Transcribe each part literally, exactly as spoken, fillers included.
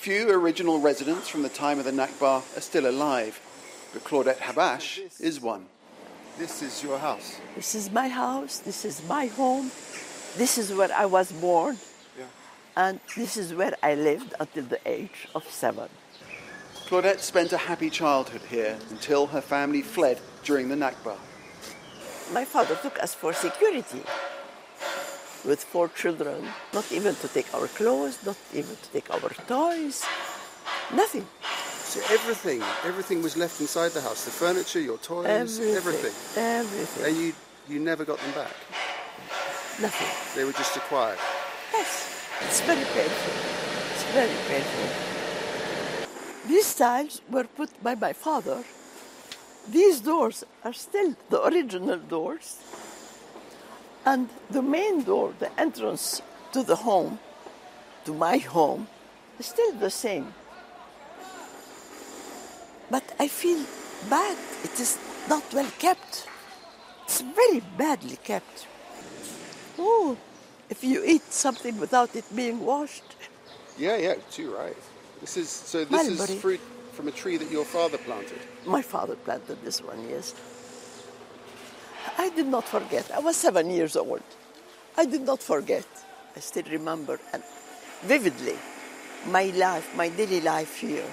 Few original residents from the time of the Nakba are still alive, but Claudette Habash is one. This is your house? This is my house, this is my home, this is where I was born, yeah. And this is where I lived until the age of seven. Claudette spent a happy childhood here until her family fled during the Nakba. My father took us for security with four children, not even to take our clothes, not even to take our toys, nothing. So everything, everything was left inside the house, the furniture, your toys, everything. Everything. Everything. And you, you never got them back? Nothing. They were just acquired? Yes. It's very painful. It's very painful. These tiles were put by my father. These doors are still the original doors. And the main door, the entrance to the home, to my home, is still the same. But I feel bad. It is not well kept. It's very badly kept. Oh, if you eat something without it being washed. Yeah, yeah, too right. This is so. This Mulberry. is fruit from a tree that your father planted. My father planted this one, yes. I did not forget. I was seven years old. I did not forget. I still remember and vividly my life, my daily life here.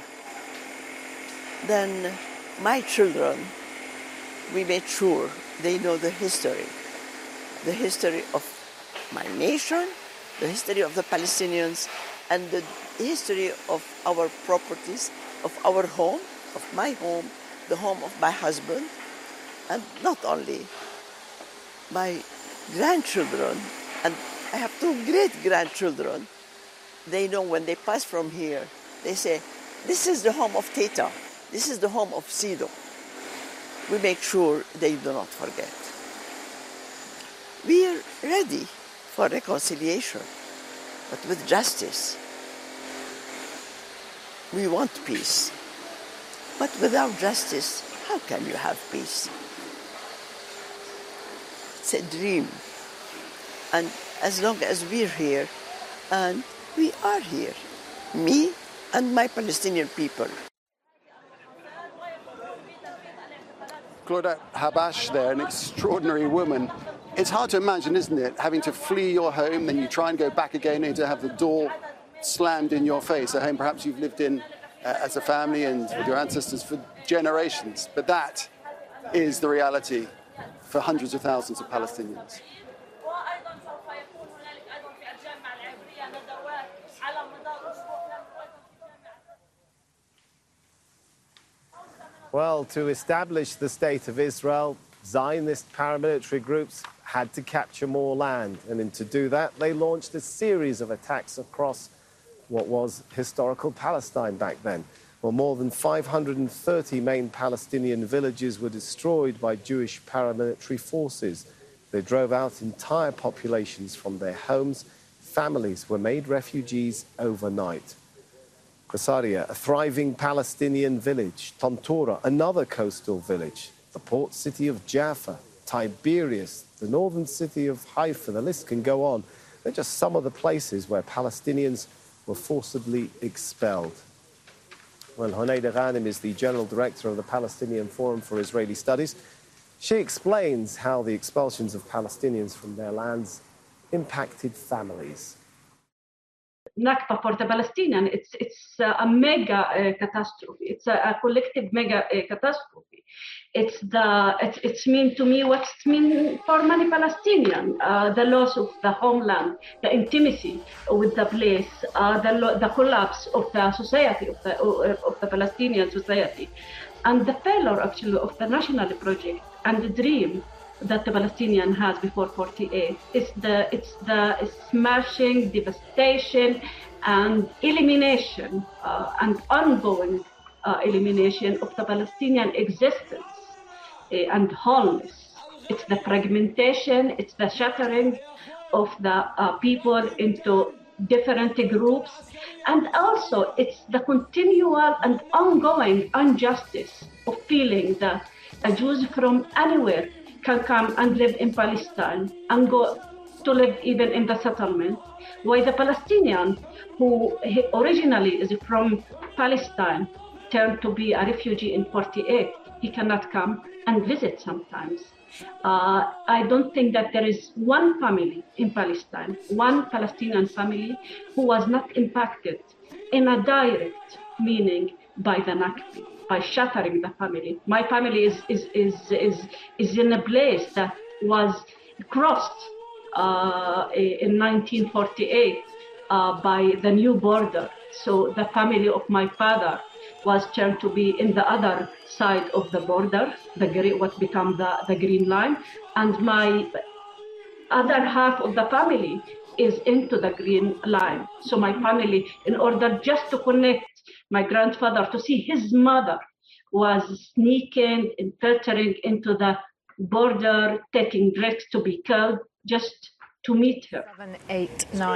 Then my children, we made sure they know the history. The history of my nation, the history of the Palestinians, and the history of our properties, of our home, of my home, the home of my husband, and not only my grandchildren, and I have two great-grandchildren. They know when they pass from here, they say, this is the home of Teta. This is the home of Sido. We make sure they do not forget. We are ready for reconciliation, but with justice. We want peace. But without justice, how can you have peace? It's a dream. And as long as we're here, and we are here, me and my Palestinian people. Claudette Habash there, an extraordinary woman. It's hard to imagine, isn't it, having to flee your home, then you try and go back again and to have the door slammed in your face, a home perhaps you've lived in uh, as a family and with your ancestors for generations. But that is the reality for hundreds of thousands of Palestinians. Well, to establish the State of Israel, Zionist paramilitary groups had to capture more land. And to do that, they launched a series of attacks across what was historical Palestine back then. Well, more than five hundred thirty main Palestinian villages were destroyed by Jewish paramilitary forces. They drove out entire populations from their homes. Families were made refugees overnight. Qasaria, a thriving Palestinian village. Tantura, another coastal village. The port city of Jaffa, Tiberias, the northern city of Haifa. The list can go on. They're just some of the places where Palestinians were forcibly expelled. Well, Honeida Ghanem is the general director of the Palestinian Forum for Israeli Studies. She explains how the expulsions of Palestinians from their lands impacted families. Nakba for the Palestinian, it's it's a mega uh, catastrophe. It's a, a collective mega uh, catastrophe. It's the it's it's mean to me what it mean for many Palestinians. Uh, the loss of the homeland, the intimacy with the place, uh, the the collapse of the society of the uh, of the Palestinian society, and the failure actually of the national project and the dream that the Palestinian has before forty-eight. It's the it's the smashing, devastation, and elimination uh, and ongoing uh, elimination of the Palestinian existence uh, and wholeness. It's the fragmentation, it's the shattering of the uh, people into different groups, and also it's the continual and ongoing injustice of feeling that a Jews from anywhere can come and live in Palestine and go to live even in the settlement, while the Palestinians who originally is from Palestine, turned to be a refugee in forty-eight. He cannot come and visit sometimes. Uh, I don't think that there is one family in Palestine, one Palestinian family who was not impacted in a direct meaning by the Nakba, by shattering the family. My family is, is, is, is, is in a place that was crossed uh, in nineteen forty-eight uh, by the new border. So the family of my father was turned to be in the other side of the border, the green, what became the, the green line, and my other half of the family is into the green line. So my family, in order just to connect my grandfather to see his mother, was sneaking and filtering into the border, taking drugs to be killed just to meet her. Seven, eight, nine.